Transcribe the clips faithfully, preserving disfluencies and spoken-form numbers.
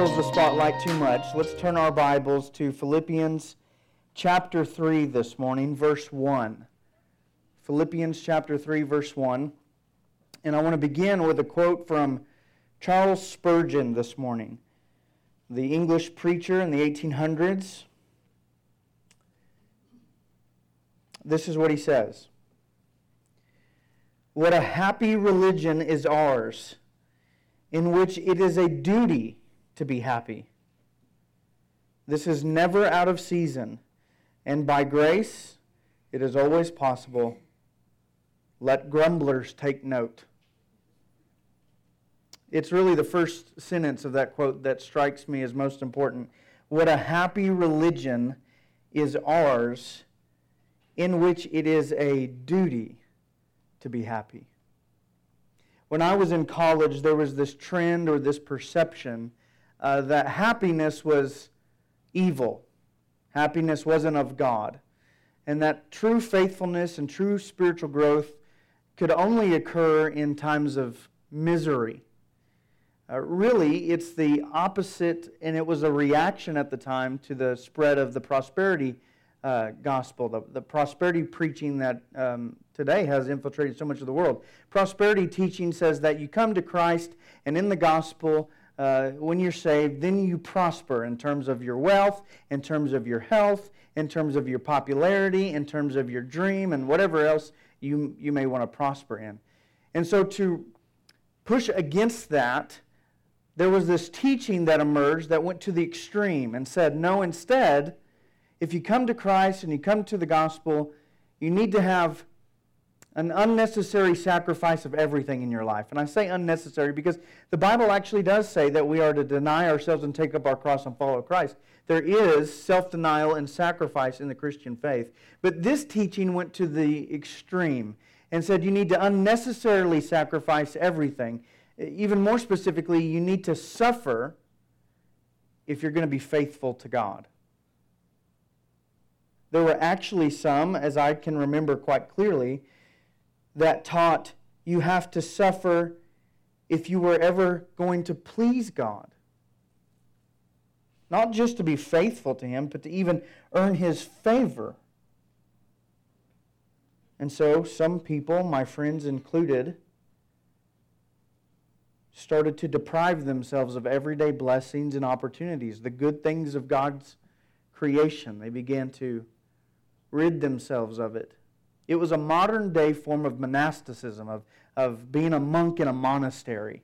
steals the spotlight too much, let's turn our Bibles to Philippians chapter three this morning, verse one. Philippians chapter three, verse one. And I want to begin with a quote from Charles Spurgeon this morning, the English preacher in the eighteen hundreds. This is what he says. "What a happy religion is ours, in which it is a duty to be happy. This is never out of season, and by grace it is always possible. Let grumblers take note." It's really the first sentence of that quote that strikes me as most important. What a happy religion is ours, in which it is a duty to be happy. When I was in college, there was this trend or this perception uh, that happiness was evil. Happiness wasn't of God. And that true faithfulness and true spiritual growth could only occur in times of misery. Uh, really, it's the opposite, and it was a reaction at the time to the spread of the prosperity uh, gospel, the, the prosperity preaching that um, today has infiltrated so much of the world. Prosperity teaching says that you come to Christ, and in the gospel, uh, when you're saved, then you prosper in terms of your wealth, in terms of your health, in terms of your popularity, in terms of your dream, and whatever else you, you may want to prosper in. And so to push against that, there was this teaching that emerged that went to the extreme and said, no, instead, if you come to Christ and you come to the gospel, you need to have an unnecessary sacrifice of everything in your life. And I say unnecessary because the Bible actually does say that we are to deny ourselves and take up our cross and follow Christ. There is self-denial and sacrifice in the Christian faith. But this teaching went to the extreme and said you need to unnecessarily sacrifice everything. Even more specifically, you need to suffer if you're going to be faithful to God. There were actually some, as I can remember quite clearly, that taught you have to suffer if you were ever going to please God. Not just to be faithful to Him, but to even earn His favor. And so some people, my friends included, started to deprive themselves of everyday blessings and opportunities, the good things of God's creation. They began to rid themselves of it. It was a modern-day form of monasticism, of, of being a monk in a monastery.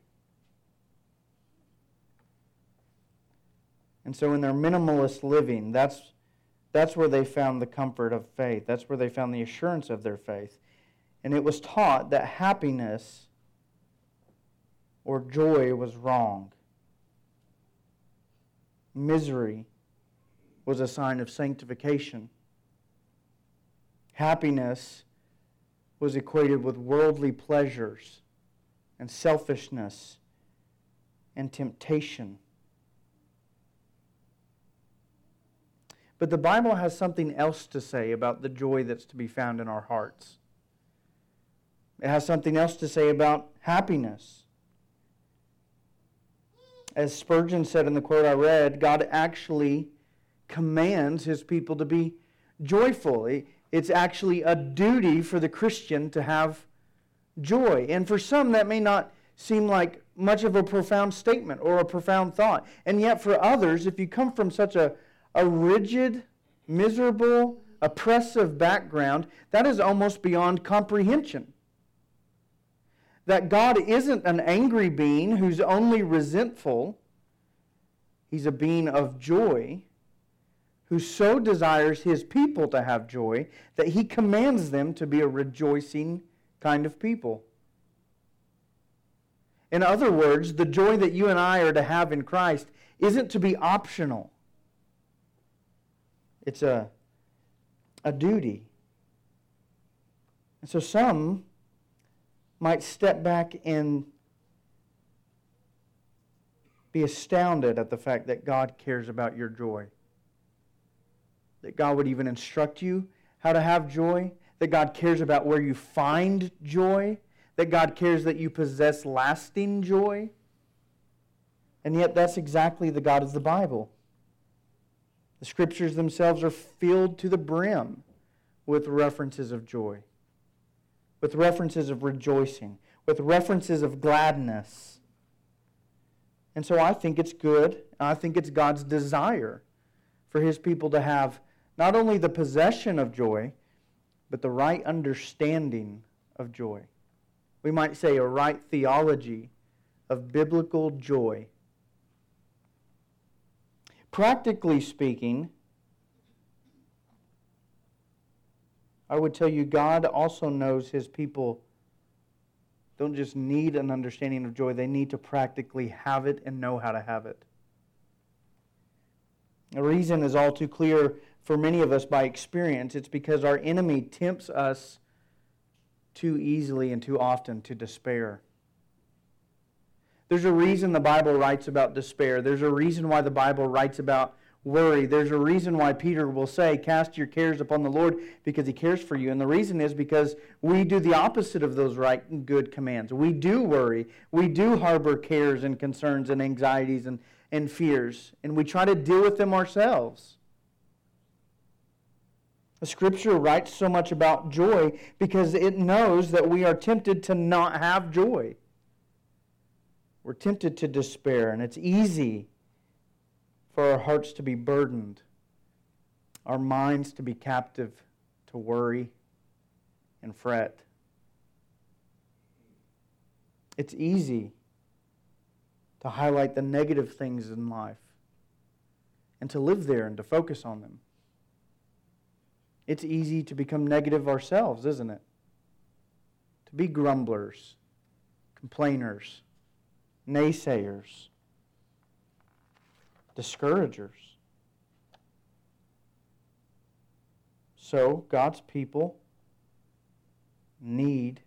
And so in their minimalist living, that's, that's where they found the comfort of faith. That's where they found the assurance of their faith. And it was taught that happiness or joy was wrong. Misery was a sign of sanctification. Happiness was equated with worldly pleasures and selfishness and temptation. But the Bible has something else to say about the joy that's to be found in our hearts. It has something else to say about happiness. As Spurgeon said in the quote I read, God actually commands His people to be joyful. It's actually a duty for the Christian to have joy. And for some, that may not seem like much of a profound statement or a profound thought. And yet for others, if you come from such a, a rigid, miserable, oppressive background, that is almost beyond comprehension. That God isn't an angry being who's only resentful. He's a being of joy who so desires His people to have joy that He commands them to be a rejoicing kind of people. In other words, the joy that you and I are to have in Christ isn't to be optional. It's a, a duty. And so some might step back and be astounded at the fact that God cares about your joy. That God would even instruct you how to have joy. That God cares about where you find joy. That God cares that you possess lasting joy. And yet that's exactly the God of the Bible. The Scriptures themselves are filled to the brim with references of joy, with references of rejoicing, with references of gladness. And so I think it's good, I think it's God's desire for His people to have not only the possession of joy, but the right understanding of joy. We might say a right theology of biblical joy. Practically speaking, I would tell you God also knows His people don't just need an understanding of joy, they need to practically have it and know how to have it. The reason is all too clear for many of us by experience. It's because our enemy tempts us too easily and too often to despair. There's a reason the Bible writes about despair. There's a reason why the Bible writes about worry. There's a reason why Peter will say, cast your cares upon the Lord because He cares for you. And the reason is because we do the opposite of those right and good commands. We do worry. We do harbor cares and concerns and anxieties and, and fears. And we try to deal with them ourselves. The Scripture writes so much about joy because it knows that we are tempted to not have joy. We're tempted to despair, and it's easy for our hearts to be burdened, our minds to be captive to worry and fret. It's easy to highlight the negative things in life and to live there and to focus on them. It's easy to become negative ourselves, isn't it? To be grumblers, complainers, naysayers, discouragers. So, God's people need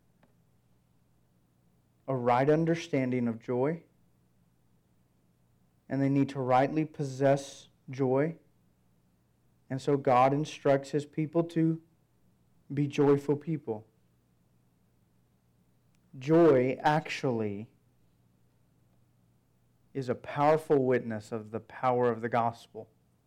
a right understanding of joy, and they need to rightly possess joy. And so God instructs His people to be joyful people. Joy actually is a powerful witness of the power of the gospel.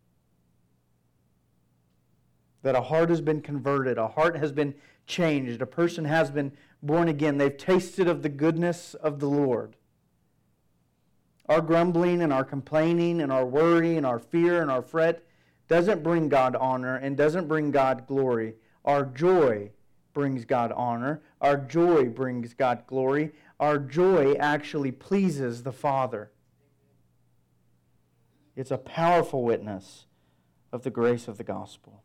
That a heart has been converted, a heart has been changed, a person has been born again. They've tasted of the goodness of the Lord. Our grumbling and our complaining and our worry and our fear and our fret doesn't bring God honor and doesn't bring God glory. Our joy brings God honor. Our joy brings God glory. Our joy actually pleases the Father. It's a powerful witness of the grace of the gospel.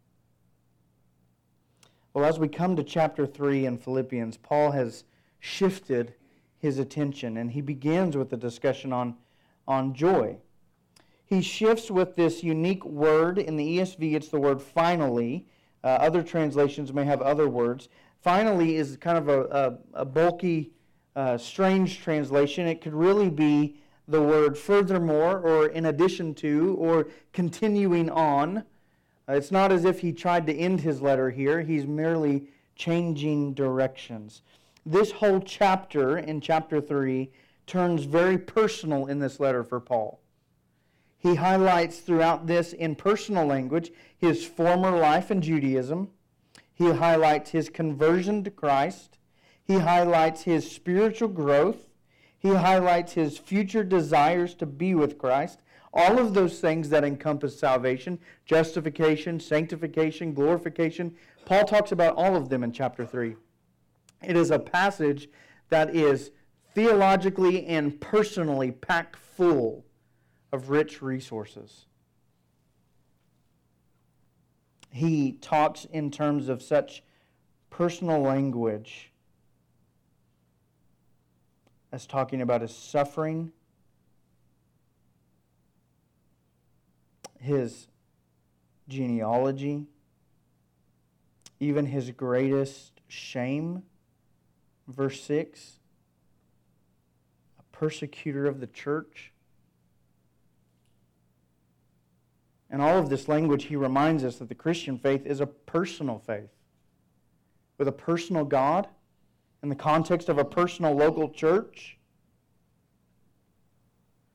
Well, as we come to chapter three in Philippians, Paul has shifted his attention, and he begins with a discussion on, on joy. He shifts with this unique word. In the E S V, it's the word finally. Uh, other translations may have other words. Finally is kind of a, a, a bulky, uh, strange translation. It could really be the word furthermore, or in addition to, or continuing on. Uh, it's not as if he tried to end his letter here. He's merely changing directions. This whole chapter, in chapter three, turns very personal in this letter for Paul. He highlights throughout this in personal language his former life in Judaism. He highlights his conversion to Christ. He highlights his spiritual growth. He highlights his future desires to be with Christ. All of those things that encompass salvation, justification, sanctification, glorification. Paul talks about all of them in chapter three. It is a passage that is theologically and personally packed full of rich resources. He talks in terms of such personal language as talking about his suffering, his genealogy, even his greatest shame. Verse six, a persecutor of the church. In all of this language, he reminds us that the Christian faith is a personal faith with a personal God in the context of a personal local church.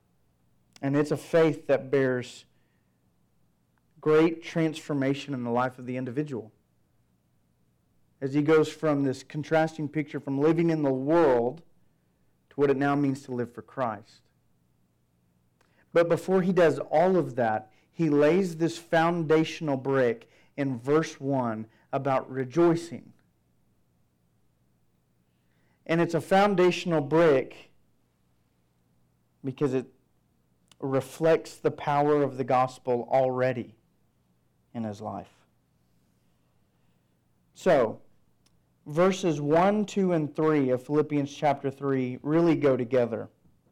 And it's a faith that bears great transformation in the life of the individual. As he goes from this contrasting picture from living in the world to what it now means to live for Christ. But before he does all of that, he lays this foundational brick in verse one about rejoicing. And it's a foundational brick because it reflects the power of the gospel already in his life. So, verses one, two, and three of Philippians chapter three really go together.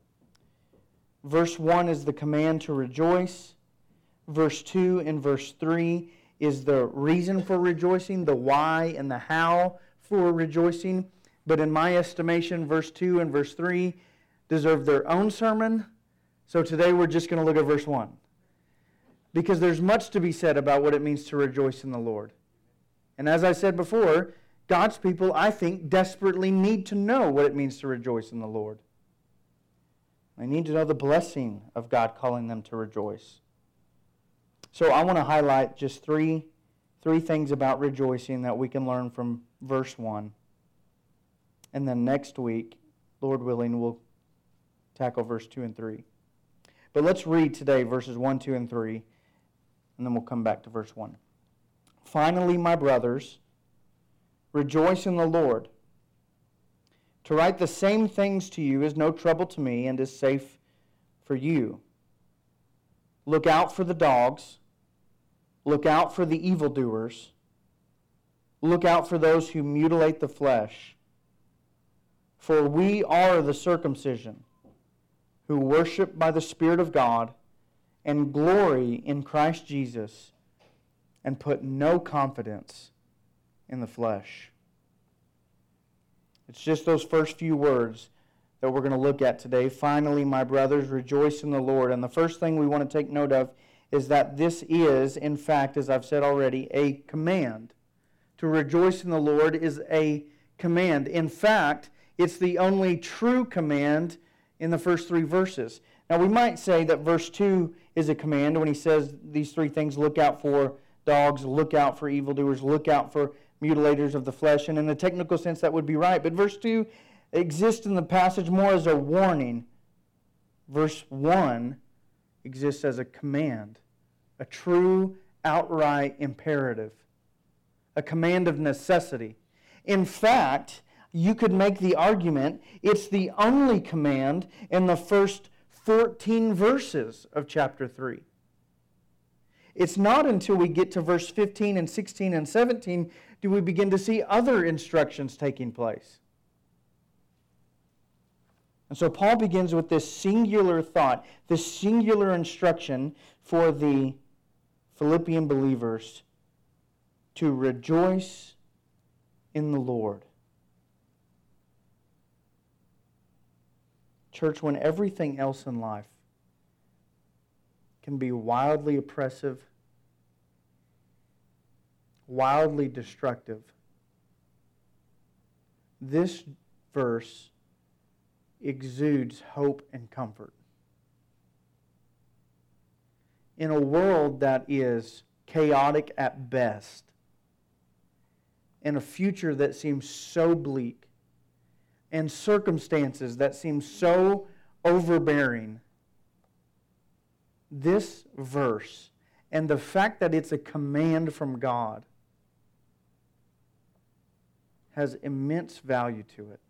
Verse one is the command to rejoice. Verse two and verse three is the reason for rejoicing, the why and the how for rejoicing. But in my estimation, verse two and verse three deserve their own sermon. So today we're just going to look at verse one. Because there's much to be said about what it means to rejoice in the Lord. And as I said before, God's people, I think, desperately need to know what it means to rejoice in the Lord. They need to know the blessing of God calling them to rejoice. So I want to highlight just three, three things about rejoicing that we can learn from verse one. And then next week, Lord willing, we'll tackle verse two and three. But let's read today verses one, two, and three, and then we'll come back to verse one. Finally, my brothers, rejoice in the Lord. To write the same things to you is no trouble to me and is safe for you. Look out for the dogs. Look out for the evildoers. Look out for those who mutilate the flesh. For we are the circumcision, who worship by the Spirit of God and glory in Christ Jesus and put no confidence in the flesh. It's just those first few words that we're going to look at today. Finally, my brothers, rejoice in the Lord. And the first thing we want to take note of is that this is, in fact, as I've said already, a command. To rejoice in the Lord is a command. In fact, it's the only true command in the first three verses. Now, we might say that verse two is a command when he says these three things: look out for dogs, look out for evildoers, look out for mutilators of the flesh. And in a technical sense, that would be right. But verse two exists in the passage more as a warning. Verse one exists as a command, a true, outright imperative, a command of necessity. In fact, you could make the argument it's the only command in the first fourteen verses of chapter three. It's not until we get to verse fifteen and sixteen and seventeen do we begin to see other instructions taking place. And so Paul begins with this singular thought, this singular instruction for the Philippian believers to rejoice in the Lord. Church, when everything else in life can be wildly oppressive, wildly destructive, this verse exudes hope and comfort. In a world that is chaotic at best, in a future that seems so bleak, and circumstances that seem so overbearing, this verse and the fact that it's a command from God has immense value to it.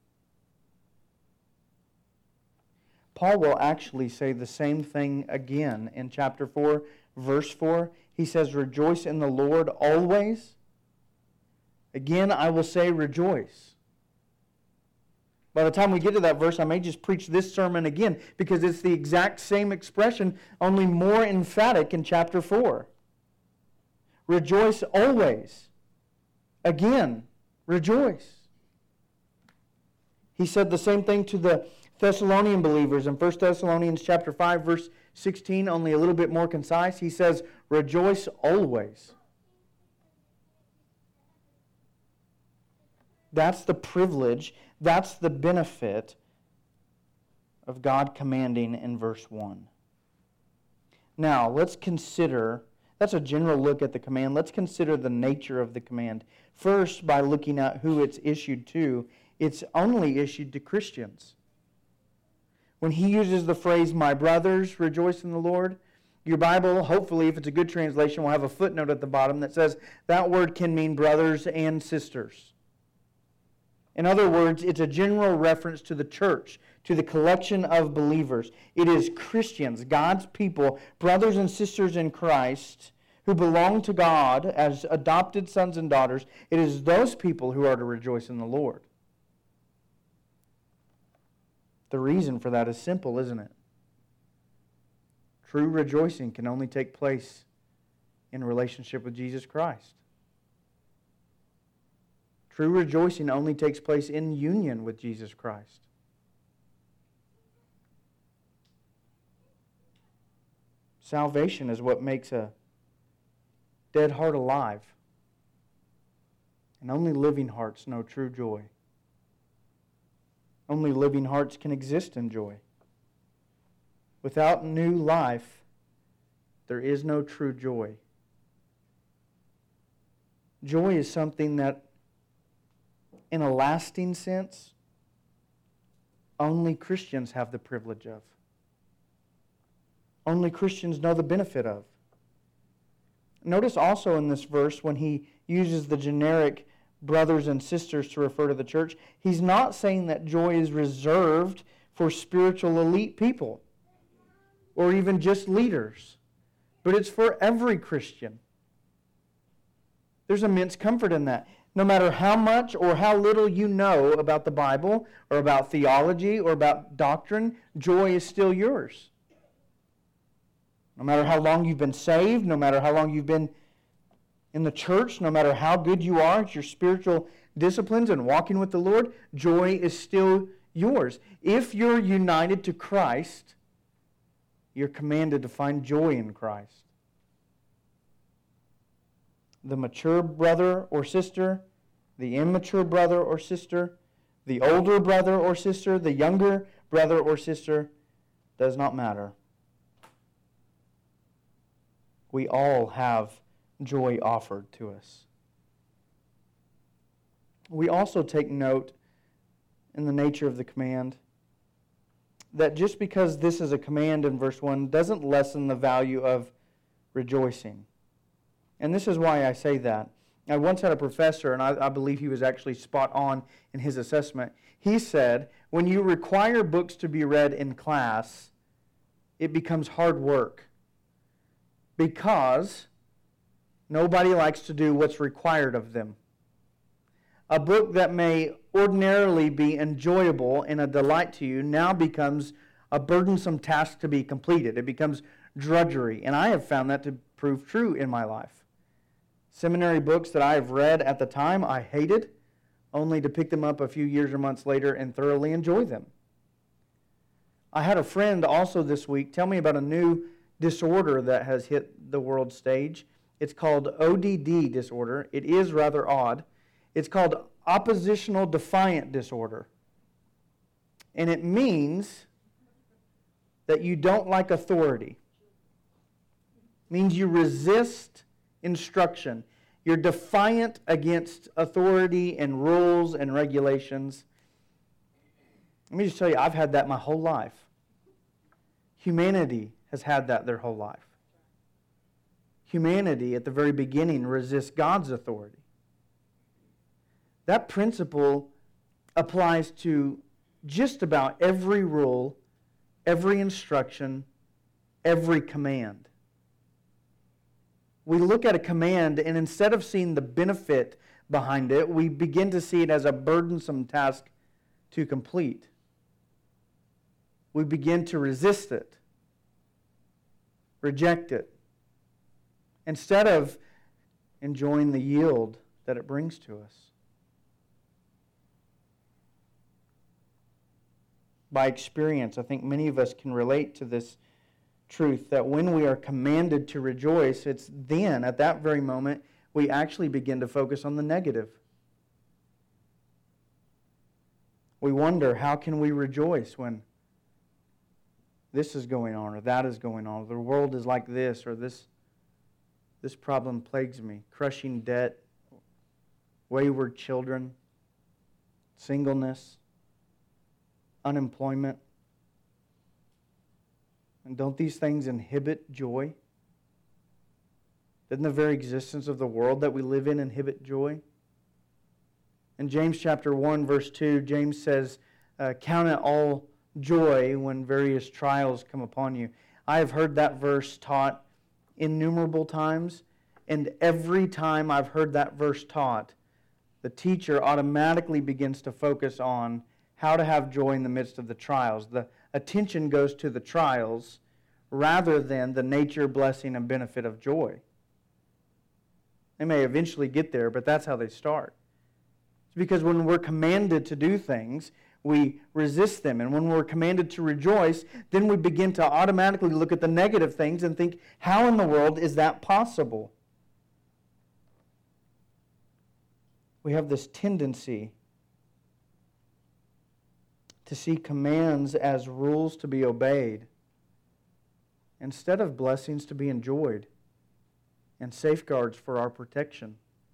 Paul will actually say the same thing again in chapter four, verse four. He says, rejoice in the Lord always. Again, I will say rejoice. By the time we get to that verse, I may just preach this sermon again because it's the exact same expression, only more emphatic in chapter four. Rejoice always. Again, rejoice. He said the same thing to the Thessalonian believers in First Thessalonians chapter five, verse sixteen, only a little bit more concise. He says, rejoice always. That's the privilege, that's the benefit of God commanding in verse one. Now, let's consider, that's a general look at the command. Let's consider the nature of the command. First, by looking at who it's issued to, it's only issued to Christians. When he uses the phrase, my brothers, rejoice in the Lord, your Bible, hopefully, if it's a good translation, will have a footnote at the bottom that says that word can mean brothers and sisters. In other words, it's a general reference to the church, to the collection of believers. It is Christians, God's people, brothers and sisters in Christ, who belong to God as adopted sons and daughters. It is those people who are to rejoice in the Lord. The reason for that is simple, isn't it? True rejoicing can only take place in relationship with Jesus Christ. True rejoicing only takes place in union with Jesus Christ. Salvation is what makes a dead heart alive. And only living hearts know true joy. Only living hearts can exist in joy. Without new life, there is no true joy. Joy is something that, in a lasting sense, only Christians have the privilege of. Only Christians know the benefit of. Notice also in this verse, when he uses the generic brothers and sisters to refer to the church, he's not saying that joy is reserved for spiritual elite people or even just leaders, but it's for every Christian. There's immense comfort in that. No matter how much or how little you know about the Bible or about theology or about doctrine, joy is still yours. No matter how long you've been saved, no matter how long you've been in the church, no matter how good you are at your spiritual disciplines and walking with the Lord, joy is still yours. If you're united to Christ, you're commanded to find joy in Christ. The mature brother or sister, the immature brother or sister, the older brother or sister, the younger brother or sister, does not matter. We all have joy offered to us. We also take note in the nature of the command that just because this is a command in verse one doesn't lessen the value of rejoicing. And this is why I say that. I once had a professor, and I, I believe he was actually spot on in his assessment. He said, when you require books to be read in class, it becomes hard work because nobody likes to do what's required of them. A book that may ordinarily be enjoyable and a delight to you now becomes a burdensome task to be completed. It becomes drudgery, and I have found that to prove true in my life. Seminary books that I have read at the time I hated, only to pick them up a few years or months later and thoroughly enjoy them. I had a friend also this week tell me about a new disorder that has hit the world stage. It's called O D D disorder. It is rather odd. It's called oppositional defiant disorder. And it means that you don't like authority. It means you resist instruction. You're defiant against authority and rules and regulations. Let me just tell you, I've had that my whole life. Humanity has had that their whole life. Humanity, at the very beginning, resists God's authority. That principle applies to just about every rule, every instruction, every command. We look at a command, and instead of seeing the benefit behind it, we begin to see it as a burdensome task to complete. We begin to resist it, reject it, instead of enjoying the yield that it brings to us. By experience, I think many of us can relate to this truth that when we are commanded to rejoice, it's then, at that very moment, we actually begin to focus on the negative. We wonder, how can we rejoice when this is going on, or that is going on, or the world is like this, or this, this problem plagues me. Crushing debt, wayward children, singleness, unemployment. And don't these things inhibit joy? Doesn't the very existence of the world that we live in inhibit joy? In James chapter one, verse two, James says, uh, count it all joy when various trials come upon you. I have heard that verse taught innumerable times, and every time I've heard that verse taught, the teacher automatically begins to focus on how to have joy in the midst of the trials. The attention goes to the trials rather than the nature, blessing, and benefit of joy. They may eventually get there, but that's how they start. It's because when we're commanded to do things, we resist them. And when we're commanded to rejoice, then we begin to automatically look at the negative things and think, how in the world is that possible? We have this tendency to see commands as rules to be obeyed instead of blessings to be enjoyed and safeguards for our protection.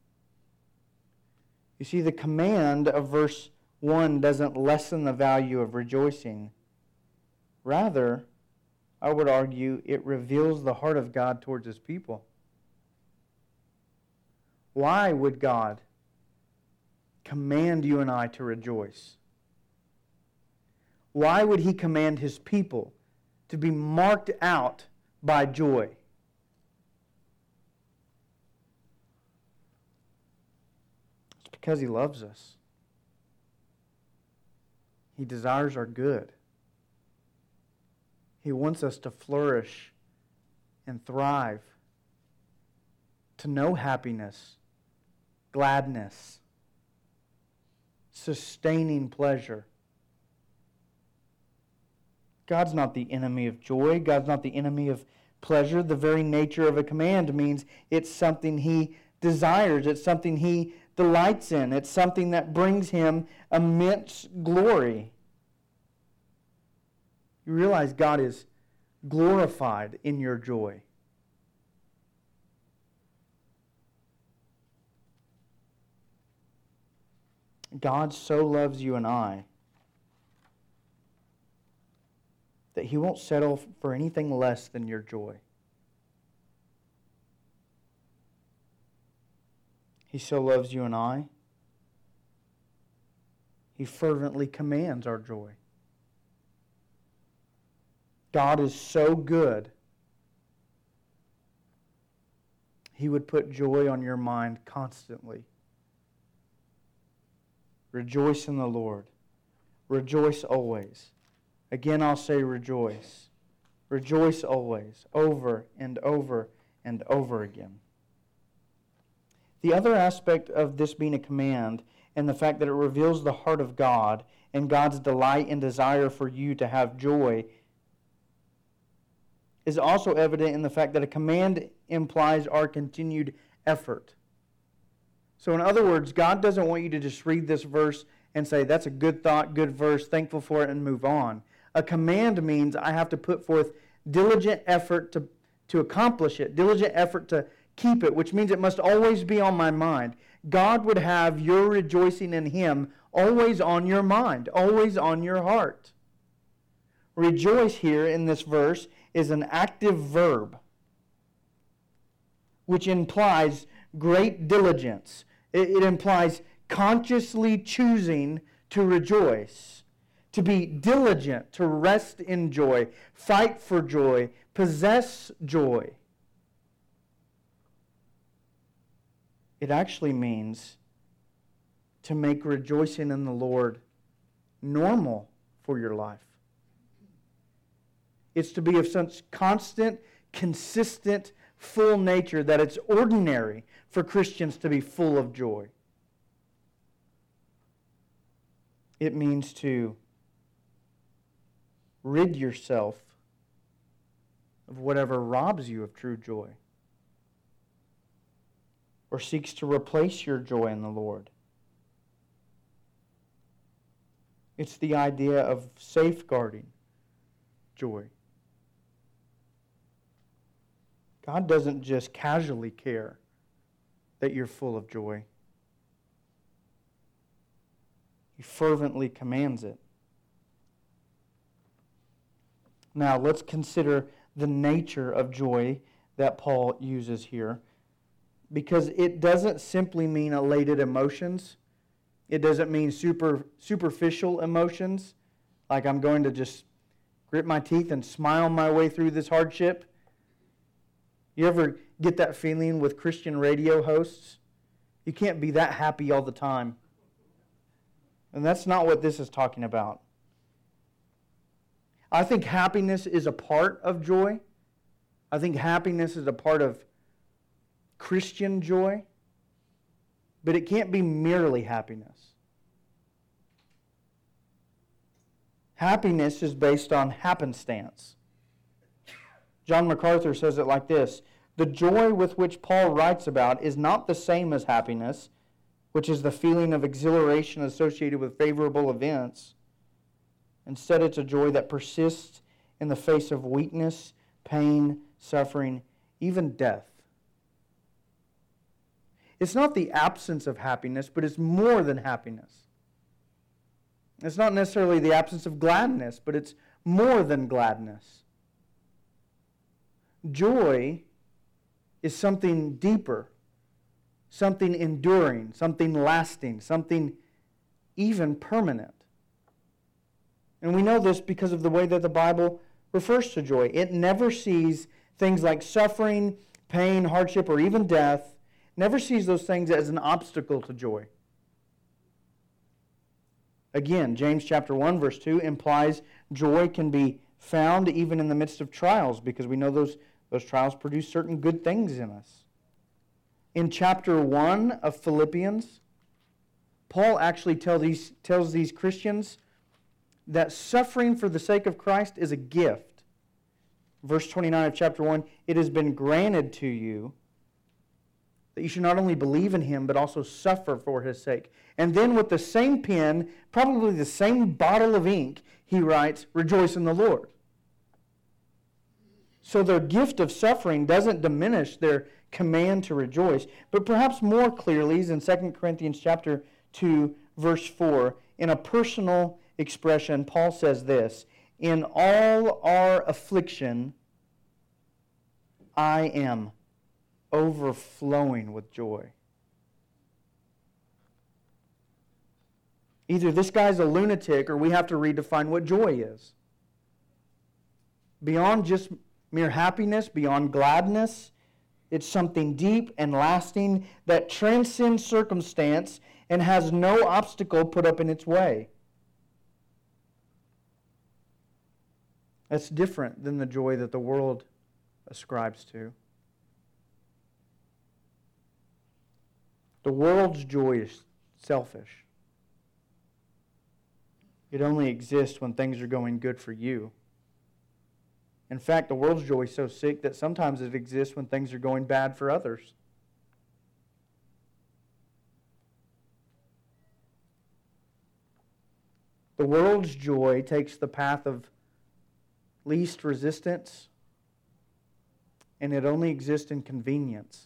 You see, the command of verse one doesn't lessen the value of rejoicing. Rather, I would argue, it reveals the heart of God towards His people. Why would God command you and I to rejoice? Why would He command His people to be marked out by joy? It's because He loves us. He desires our good. He wants us to flourish and thrive, to know happiness, gladness, sustaining pleasure. God's not the enemy of joy. God's not the enemy of pleasure. The very nature of a command means it's something He desires. It's something He delights in. It's something that brings Him immense glory. You realize God is glorified in your joy. God so loves you and I that He won't settle for anything less than your joy. He so loves you and I, He fervently commands our joy. God is so good, He would put joy on your mind constantly. Rejoice in the Lord. Rejoice always. Again, I'll say rejoice. Rejoice always, over and over and over again. The other aspect of this being a command and the fact that it reveals the heart of God and God's delight and desire for you to have joy is also evident in the fact that a command implies our continued effort. So in other words, God doesn't want you to just read this verse and say, that's a good thought, good verse, thankful for it, and move on. A command means I have to put forth diligent effort to, to accomplish it, diligent effort to keep it, which means it must always be on my mind. God would have your rejoicing in Him always on your mind, always on your heart. Rejoice here in this verse is an active verb, which implies great diligence. It, it implies consciously choosing to rejoice, to be diligent, to rest in joy, fight for joy, possess joy. It actually means to make rejoicing in the Lord normal for your life. It's to be of such constant, consistent, full nature that it's ordinary for Christians to be full of joy. It means to rid yourself of whatever robs you of true joy or seeks to replace your joy in the Lord. It's the idea of safeguarding joy. God doesn't just casually care that you're full of joy. He fervently commands it. Now, let's consider the nature of joy that Paul uses here, because it doesn't simply mean elated emotions. It doesn't mean super superficial emotions, like I'm going to just grit my teeth and smile my way through this hardship. You ever get that feeling with Christian radio hosts? You can't be that happy all the time. And that's not what this is talking about. I think happiness is a part of joy. I think happiness is a part of Christian joy. But it can't be merely happiness. Happiness is based on happenstance. John MacArthur says it like this: the joy with which Paul writes about is not the same as happiness, which is the feeling of exhilaration associated with favorable events. Instead, it's a joy that persists in the face of weakness, pain, suffering, even death. It's not the absence of happiness, but it's more than happiness. It's not necessarily the absence of gladness, but it's more than gladness. Joy is something deeper, something enduring, something lasting, something even permanent. And we know this because of the way that the Bible refers to joy. It never sees things like suffering, pain, hardship, or even death, never sees those things as an obstacle to joy. Again, James chapter one, verse two implies joy can be found even in the midst of trials, because we know those, those trials produce certain good things in us. In chapter one of Philippians, Paul actually tell these, tells these Christians that suffering for the sake of Christ is a gift. Verse twenty-nine of chapter one, it has been granted to you that you should not only believe in him, but also suffer for his sake. And then with the same pen, probably the same bottle of ink, he writes, rejoice in the Lord. So their gift of suffering doesn't diminish their command to rejoice. But perhaps more clearly is in Second Corinthians chapter two, verse four, in a personal expression, Paul says this: in all our affliction, I am overflowing with joy. Either this guy's a lunatic or we have to redefine what joy is. Beyond just mere happiness, beyond gladness, it's something deep and lasting that transcends circumstance and has no obstacle put up in its way. That's different than the joy that the world ascribes to. The world's joy is selfish. It only exists when things are going good for you. In fact, the world's joy is so sick that sometimes it exists when things are going bad for others. The world's joy takes the path of least resistance, and it only exists in convenience.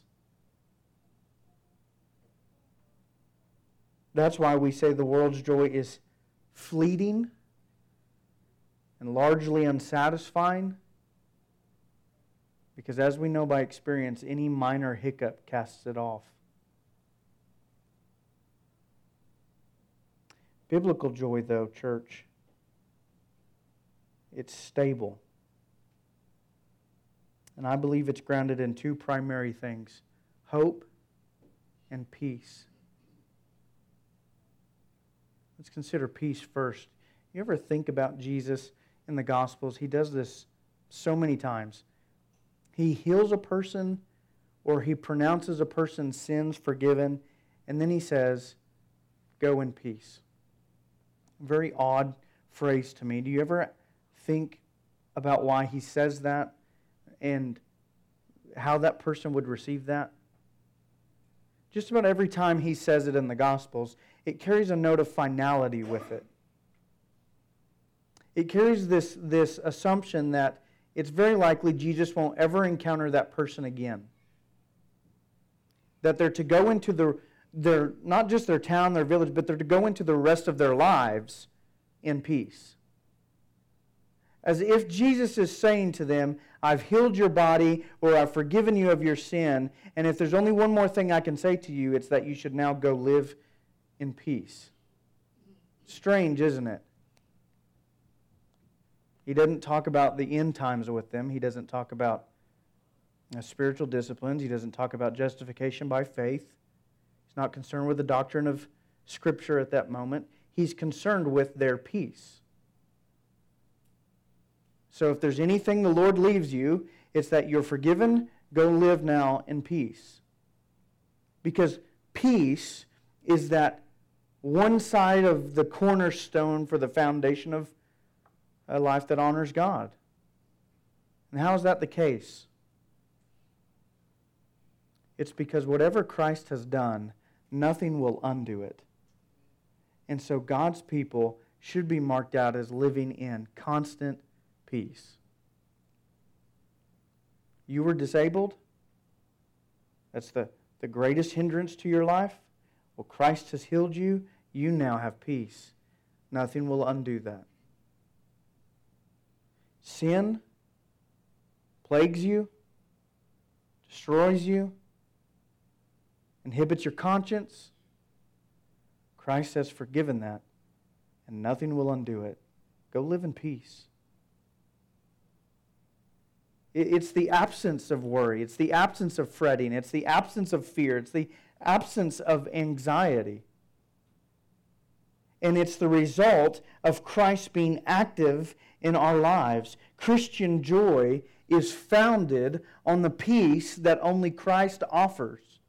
That's why we say the world's joy is fleeting and largely unsatisfying, because as we know by experience, any minor hiccup casts it off. Biblical joy, though, church, it's stable. And I believe it's grounded in two primary things: hope and peace. Let's consider peace first. You ever think about Jesus in the Gospels? He does this so many times. He heals a person, or he pronounces a person's sins forgiven, and then he says, go in peace. Very odd phrase to me. Do you ever think about why he says that and how that person would receive that? Just about every time he says it in the Gospels, it carries a note of finality with it. It carries this, this assumption that it's very likely Jesus won't ever encounter that person again. That they're to go into the, their, not just their town, their village, but they're to go into the rest of their lives in peace. As if Jesus is saying to them, I've healed your body, or I've forgiven you of your sin, and if there's only one more thing I can say to you, it's that you should now go live in peace. Strange, isn't it? He doesn't talk about the end times with them. He doesn't talk about uh, spiritual disciplines. He doesn't talk about justification by faith. He's not concerned with the doctrine of Scripture at that moment. He's concerned with their peace. So if there's anything the Lord leaves you, it's that you're forgiven, go live now in peace. Because peace is that one side of the cornerstone for the foundation of a life that honors God. And how is that the case? It's because whatever Christ has done, nothing will undo it. And so God's people should be marked out as living in constant peace. You were disabled? That's the, the greatest hindrance to your life? Well, Christ has healed you. You now have peace. Nothing will undo that. Sin plagues you, destroys you, inhibits your conscience. Christ has forgiven that, and nothing will undo it. Go live in peace. It's the absence of worry. It's the absence of fretting. It's the absence of fear. It's the absence of anxiety. And it's the result of Christ being active in our lives. Christian joy is founded on the peace that only Christ offers.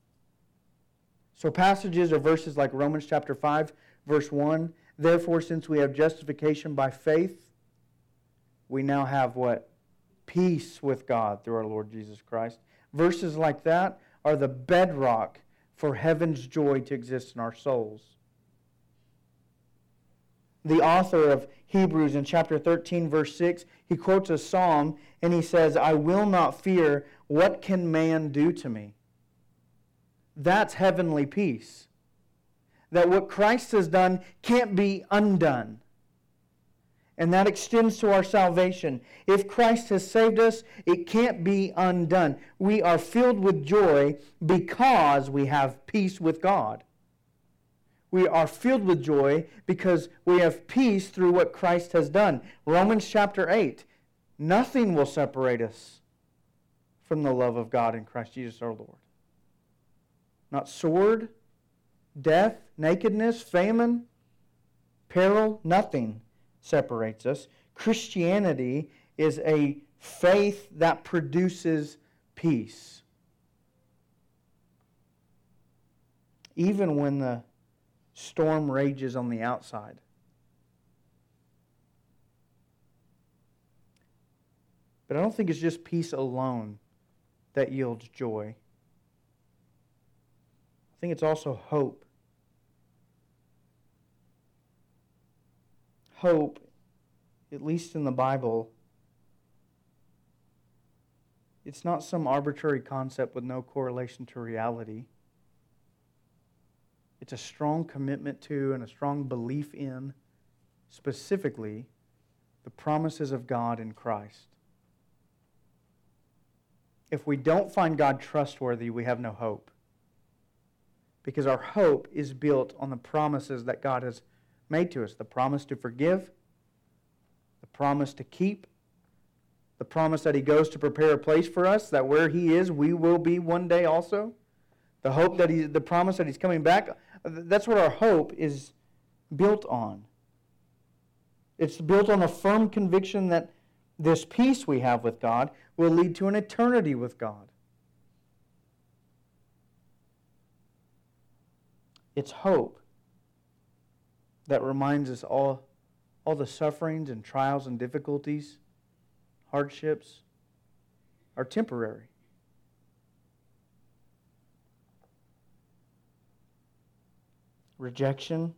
So passages or verses like Romans chapter five, verse one, therefore, since we have justification by faith, we now have what? Peace with God through our Lord Jesus Christ. Verses like that are the bedrock for heaven's joy to exist in our souls. The author of Hebrews in chapter thirteen, verse six, he quotes a psalm and he says, I will not fear, what can man do to me? That's heavenly peace. That what Christ has done can't be undone. And that extends to our salvation. If Christ has saved us, it can't be undone. We are filled with joy because we have peace with God. We are filled with joy because we have peace through what Christ has done. Romans chapter eight, nothing will separate us from the love of God in Christ Jesus our Lord. Not sword, death, nakedness, famine, peril, nothing separates us. Christianity is a faith that produces peace. Even when the storm rages on the outside. But I don't think it's just peace alone that yields joy. I think it's also hope. Hope, at least in the Bible, it's not some arbitrary concept with no correlation to reality. It's a strong commitment to and a strong belief in, specifically, the promises of God in Christ. If we don't find God trustworthy, we have no hope. Because our hope is built on the promises that God has made to us. The promise to forgive, the promise to keep, the promise that He goes to prepare a place for us, that where He is, we will be one day also. The hope that He, the promise that He's coming back. That's what our hope is built on. It's built on a firm conviction that this peace we have with God will lead to an eternity with God. It's hope that reminds us all, all the sufferings and trials and difficulties, hardships, are temporary. Rejection,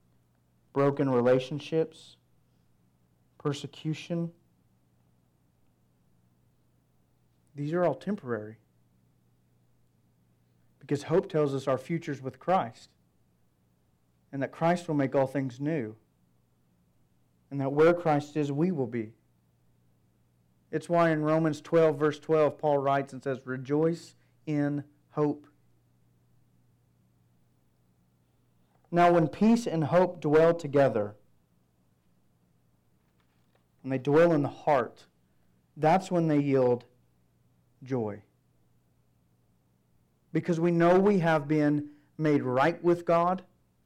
broken relationships, persecution, These are all temporary. Because hope tells us our future's with Christ. And that Christ will make all things new. And that where Christ is, we will be. It's why in Romans twelve, verse twelve, Paul writes and says, rejoice in hope. Now when peace and hope dwell together, when they dwell in the heart, that's when they yield joy. Because we know we have been made right with God.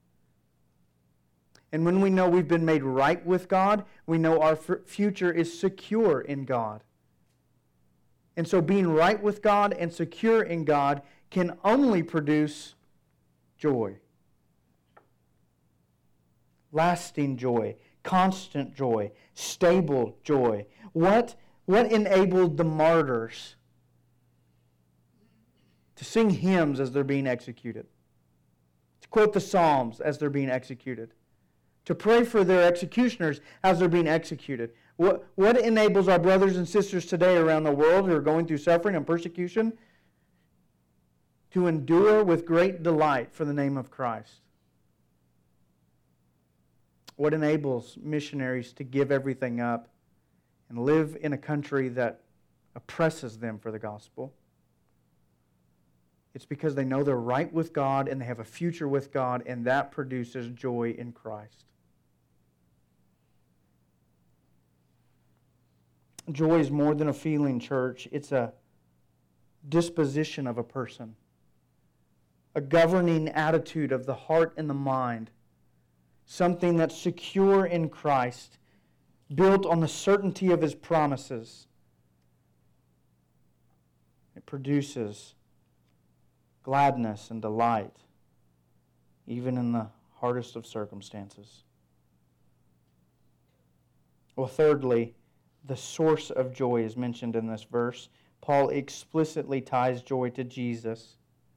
And when we know we've been made right with God, we know our f- future is secure in God. And so being right with God and secure in God can only produce joy. Lasting joy, constant joy, stable joy. What, what enabled the martyrs to sing hymns as they're being executed? To quote the Psalms as they're being executed? To pray for their executioners as they're being executed? What, what enables our brothers and sisters today around the world who are going through suffering and persecution to endure with great delight for the name of Christ? What enables missionaries to give everything up and live in a country that oppresses them for the gospel? It's because they know they're right with God and they have a future with God, and that produces joy in Christ. Joy is more than a feeling, church. It's a disposition of a person, a governing attitude of the heart and the mind, something that's secure in Christ, built on the certainty of His promises. It produces gladness and delight, even in the hardest of circumstances. Well, thirdly, the source of joy is mentioned in this verse. Paul explicitly ties joy to Jesus.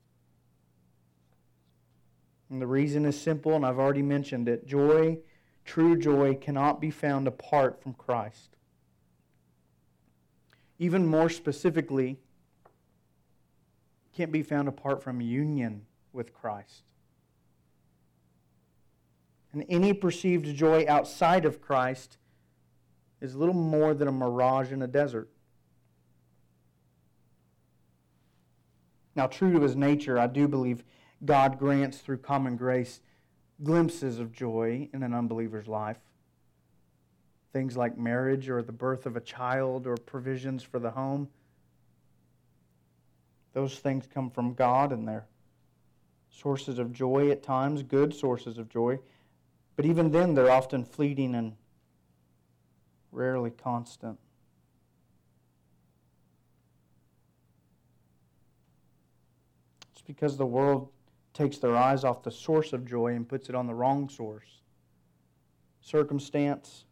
And the reason is simple, and I've already mentioned it. Joy, true joy, cannot be found apart from Christ. Even more specifically, can't be found apart from union with Christ. And any perceived joy outside of Christ is little more than a mirage in a desert. Now, true to His nature, I do believe God grants through common grace glimpses of joy in an unbeliever's life. Things like marriage or the birth of a child or provisions for the home. Those things come from God, and they're sources of joy at times, good sources of joy. But even then, they're often fleeting and rarely constant. It's because the world takes their eyes off the source of joy and puts it on the wrong source. Circumstance,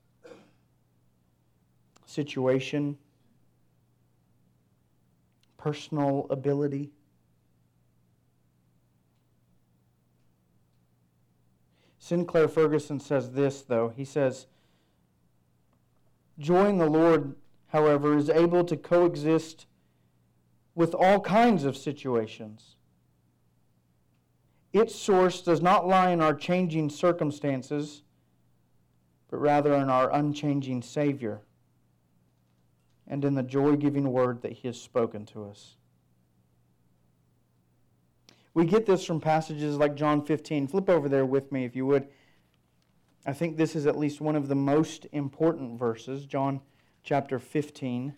situation, personal ability. Sinclair Ferguson says this, though. He says, joy in the Lord, however, is able to coexist with all kinds of situations. Its source does not lie in our changing circumstances, but rather in our unchanging Savior and in the joy-giving word that He has spoken to us. We get this from passages like John fifteen. Flip over there with me if you would. I think this is at least one of the most important verses, John chapter fifteen.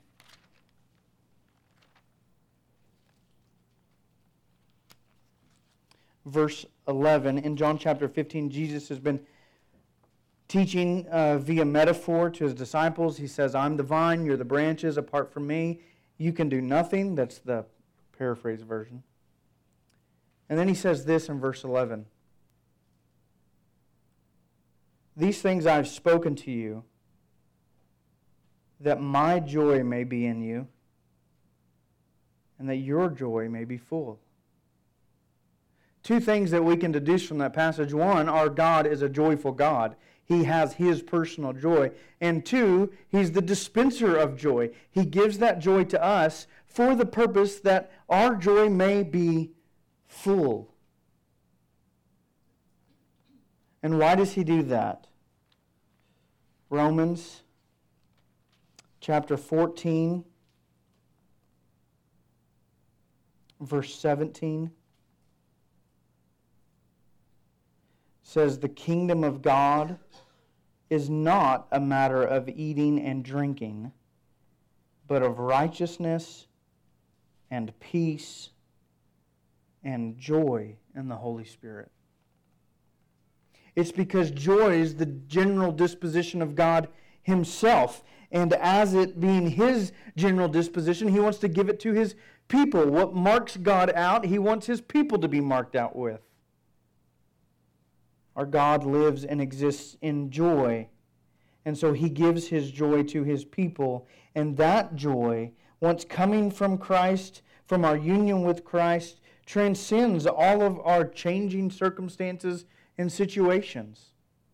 Verse eleven. In John chapter fifteen, Jesus has been teaching uh, via metaphor to His disciples. He says, I'm the vine, you're the branches. Apart from me, you can do nothing. That's the paraphrase version. And then He says this in verse eleven. These things I have spoken to you, that my joy may be in you, and that your joy may be full. Two things that we can deduce from that passage. One, our God is a joyful God. He has His personal joy. And two, He's the dispenser of joy. He gives that joy to us for the purpose that our joy may be full. And why does he do that? Romans chapter fourteen, verse seventeen says, "The kingdom of God is not a matter of eating and drinking, but of righteousness and peace and joy in the Holy Spirit." It's because joy is the general disposition of God himself. And as it being his general disposition, he wants to give it to his people. What marks God out, he wants his people to be marked out with. Our God lives and exists in joy. And so he gives his joy to his people. And that joy, once coming from Christ, from our union with Christ, transcends all of our changing circumstances and situations.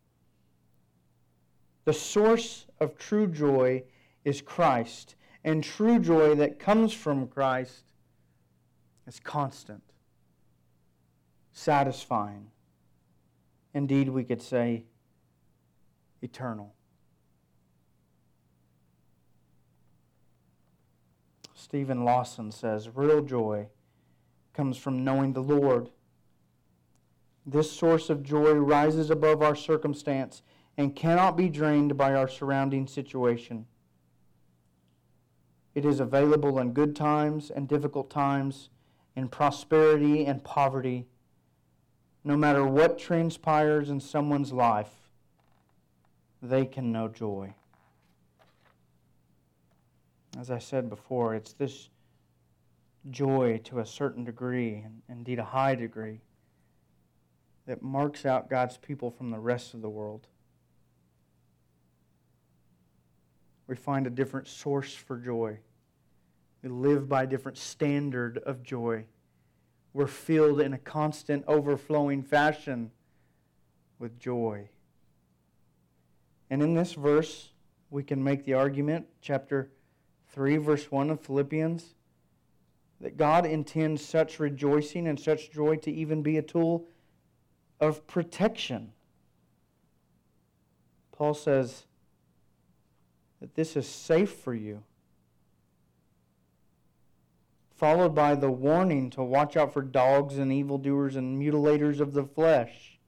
The source of true joy is Christ. And true joy that comes from Christ is constant, satisfying. Indeed, we could say eternal. Stephen Lawson says, real joy comes from knowing the Lord. This source of joy rises above our circumstance and cannot be drained by our surrounding situation. It is available in good times and difficult times, in prosperity and poverty. No matter what transpires in someone's life, they can know joy. As I said before, it's this joy to a certain degree, and indeed a high degree, that marks out God's people from the rest of the world. We find a different source for joy. We live by a different standard of joy. We're filled in a constant, overflowing fashion with joy. And in this verse, we can make the argument, chapter three, verse one of Philippians, that God intends such rejoicing and such joy to even be a tool of protection. Paul says that this is safe for you, followed by the warning to watch out for dogs and evildoers and mutilators of the flesh.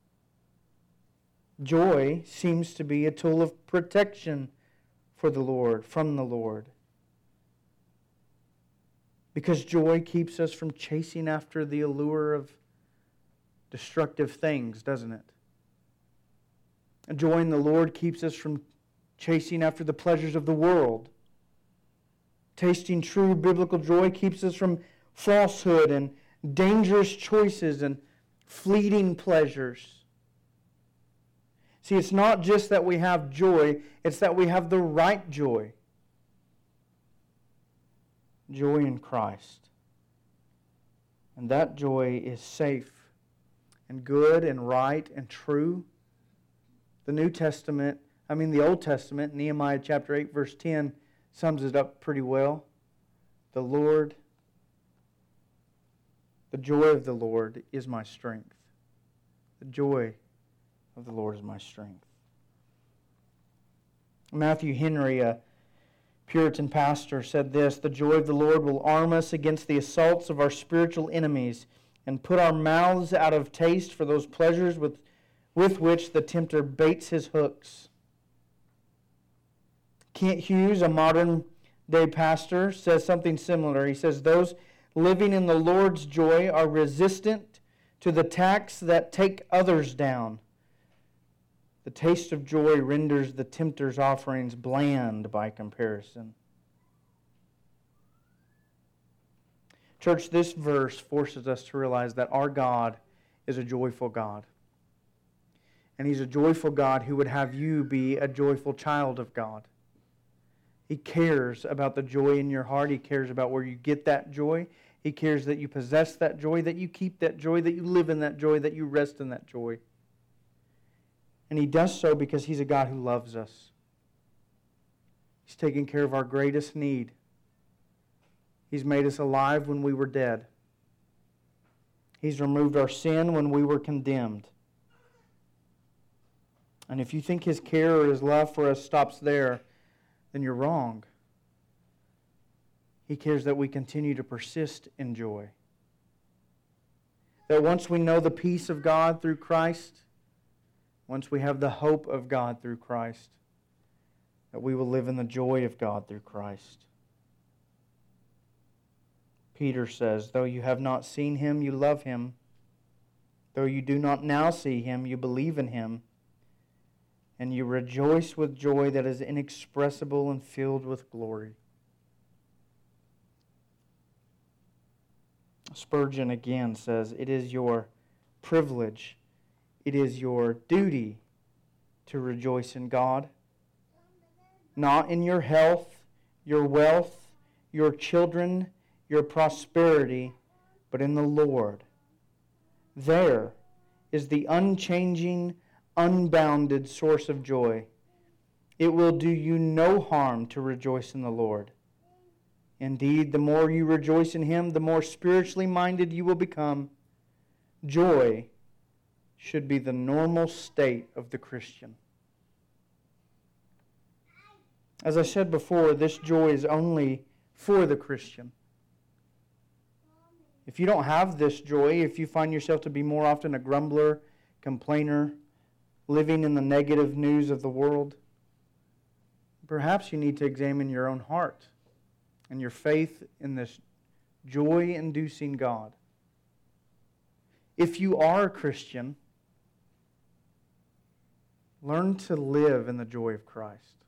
Joy seems to be a tool of protection for the Lord, from the Lord. Because joy keeps us from chasing after the allure of destructive things, doesn't it? And joy in the Lord keeps us from chasing after the pleasures of the world. Tasting true biblical joy keeps us from falsehood and dangerous choices and fleeting pleasures. See, it's not just that we have joy, it's that we have the right joy. Joy in Christ. And that joy is safe and good and right and true. The New Testament, I mean the Old Testament, Nehemiah chapter eight, verse ten, sums it up pretty well. The Lord, the joy of the Lord is my strength. The joy of the Lord is my strength. Matthew Henry, a Puritan pastor, said this: "The joy of the Lord will arm us against the assaults of our spiritual enemies and put our mouths out of taste for those pleasures with, with which the tempter baits his hooks." Kent Hughes, a modern-day pastor, says something similar. He says, "Those living in the Lord's joy are resistant to the attacks that take others down. The taste of joy renders the tempter's offerings bland by comparison." Church, this verse forces us to realize that our God is a joyful God. And He's a joyful God who would have you be a joyful child of God. He cares about the joy in your heart. He cares about where you get that joy. He cares that you possess that joy, that you keep that joy, that you live in that joy, that you rest in that joy. And He does so because He's a God who loves us. He's taking care of our greatest need. He's made us alive when we were dead. He's removed our sin when we were condemned. And if you think His care or His love for us stops there, then you're wrong. He cares that we continue to persist in joy. That once we know the peace of God through Christ, once we have the hope of God through Christ, that we will live in the joy of God through Christ. Peter says, though you have not seen Him, you love Him. Though you do not now see Him, you believe in Him. And you rejoice with joy that is inexpressible and filled with glory. Spurgeon again says, it is your privilege, it is your duty to rejoice in God. Not in your health, your wealth, your children, your prosperity, but in the Lord. There is the unchanging, unbounded source of joy. It will do you no harm to rejoice in the Lord. Indeed, the more you rejoice in Him, the more spiritually minded you will become. Joy should be the normal state of the Christian. As I said before, this joy is only for the Christian. If you don't have this joy, if you find yourself to be more often a grumbler, complainer, living in the negative news of the world, perhaps you need to examine your own heart and your faith in this joy-inducing God. If you are a Christian, learn to live in the joy of Christ.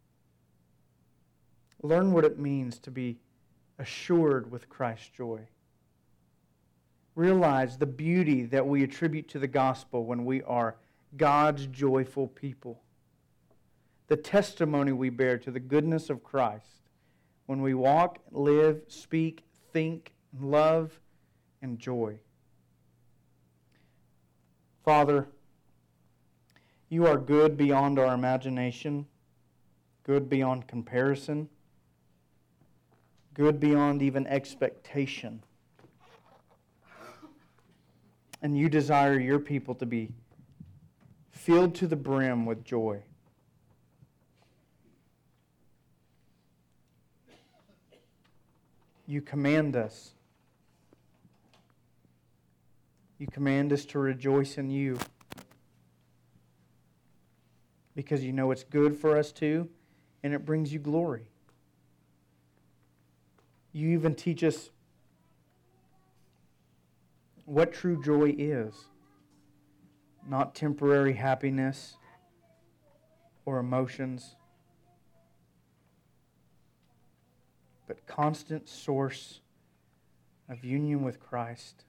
Learn what it means to be assured with Christ's joy. Realize the beauty that we attribute to the gospel when we are God's joyful people. The testimony we bear to the goodness of Christ when we walk, live, speak, think, love, and joy. Father, You are good beyond our imagination, good beyond comparison, good beyond even expectation. And You desire Your people to be filled to the brim with joy. You command us. You command us to rejoice in You because You know it's good for us to, and it brings You glory. You even teach us what true joy is. Not temporary happiness or emotions, but constant source of union with Christ.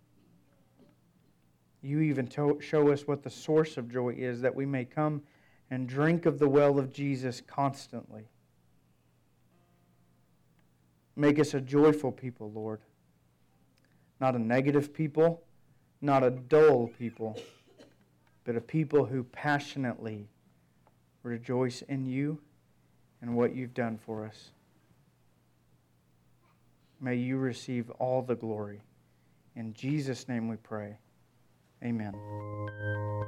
You even to- show us what the source of joy is, that we may come and drink of the well of Jesus constantly. Make us a joyful people, Lord. Not a negative people, not a dull people, but a people who passionately rejoice in You and what You've done for us. May You receive all the glory. In Jesus' name we pray. Amen.